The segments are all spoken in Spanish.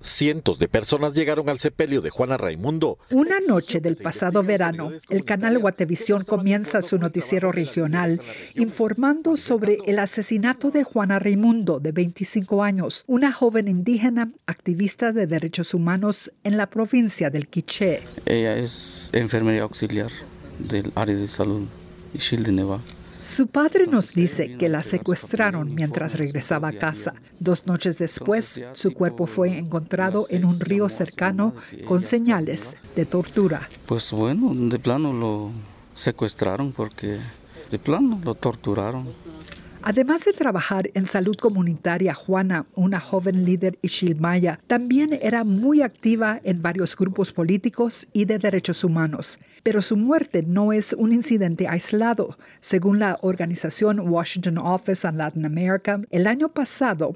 Cientos de personas llegaron al sepelio de Juana Raimundo. Una noche del pasado verano, el canal Guatevisión comienza su noticiero regional informando sobre el asesinato de Juana Raimundo, de 25 años, una joven indígena activista de derechos humanos en la provincia del Quiché. Ella es enfermera auxiliar del área de salud Ixil de Neva. Su padre nos dice que la secuestraron mientras regresaba a casa. 2 noches después, su cuerpo fue encontrado en un río cercano con señales de tortura. Pues bueno, de plano lo secuestraron porque de plano lo torturaron. Además de trabajar en salud comunitaria, Juana, una joven líder ixilmaya, también era muy activa en varios grupos políticos y de derechos humanos. Pero su muerte no es un incidente aislado. Según la organización Washington Office on Latin America, el año pasado,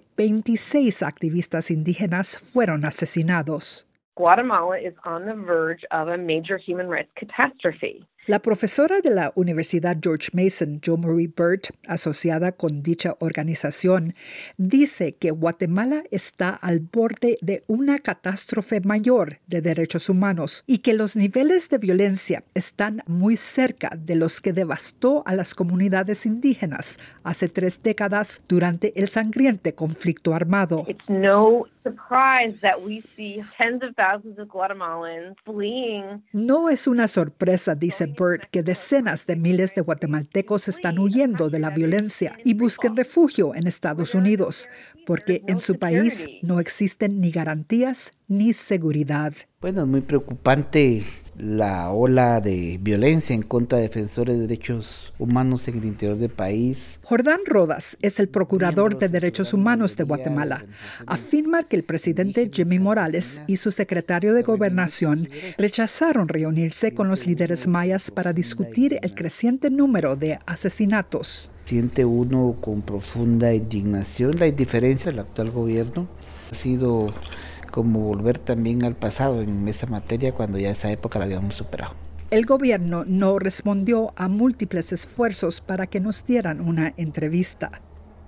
26 activistas indígenas fueron asesinados. Guatemala is on the verge of a major human rights catastrophe. La profesora de la Universidad George Mason, Jo Marie Burt, asociada con dicha organización, dice que Guatemala está al borde de una catástrofe mayor de derechos humanos y que los niveles de violencia están muy cerca de los que devastó a las comunidades indígenas hace 3 décadas durante el sangriento conflicto armado. It's no surprise that we see tens of thousands of Guatemalans fleeing. No es una sorpresa, dice Burt, que decenas de miles de guatemaltecos están huyendo de la violencia y busquen refugio en Estados Unidos, porque en su país no existen ni garantías ni seguridad. Bueno, es muy preocupante la ola de violencia en contra de defensores de derechos humanos en el interior del país. Jordán Rodas es el procurador de derechos humanos de Guatemala. Afirma que el presidente Jimmy Morales y su secretario de Gobernación rechazaron reunirse con los líderes mayas para discutir el creciente número de asesinatos. Siente uno con profunda indignación la indiferencia del actual gobierno. Ha sido como volver también al pasado en esa materia cuando ya esa época la habíamos superado. El gobierno no respondió a múltiples esfuerzos para que nos dieran una entrevista.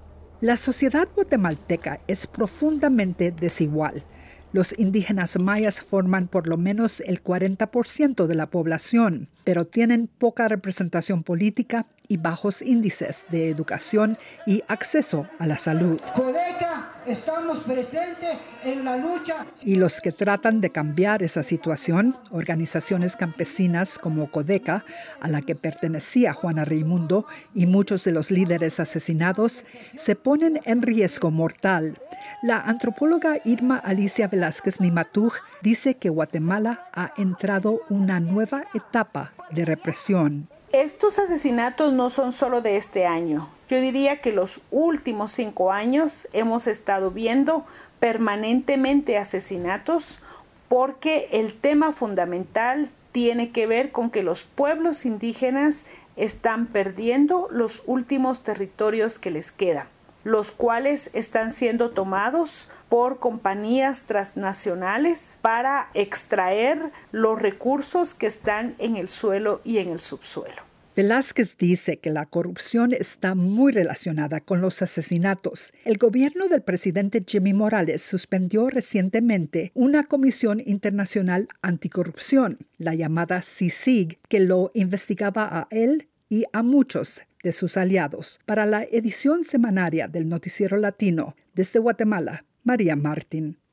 La sociedad guatemalteca es profundamente desigual. Los indígenas mayas forman por lo menos el 40% de la población, pero tienen poca representación política y bajos índices de educación y acceso a la salud. Codeca, estamos presentes en la lucha. Y los que tratan de cambiar esa situación, organizaciones campesinas como Codeca, a la que pertenecía Juana Raimundo, y muchos de los líderes asesinados, se ponen en riesgo mortal. La antropóloga Irma Alicia Velázquez Nimatuj dice que Guatemala ha entrado una nueva etapa de represión. Estos asesinatos no son solo de este año. Yo diría que los últimos 5 años hemos estado viendo permanentemente asesinatos porque el tema fundamental tiene que ver con que los pueblos indígenas están perdiendo los últimos territorios que les quedan, los cuales están siendo tomados por compañías transnacionales para extraer los recursos que están en el suelo y en el subsuelo. Velázquez dice que la corrupción está muy relacionada con los asesinatos. El gobierno del presidente Jimmy Morales suspendió recientemente una comisión internacional anticorrupción, la llamada CICIG, que lo investigaba a él y a muchos de sus aliados. Para la edición semanaria del Noticiero Latino, desde Guatemala, María Martín.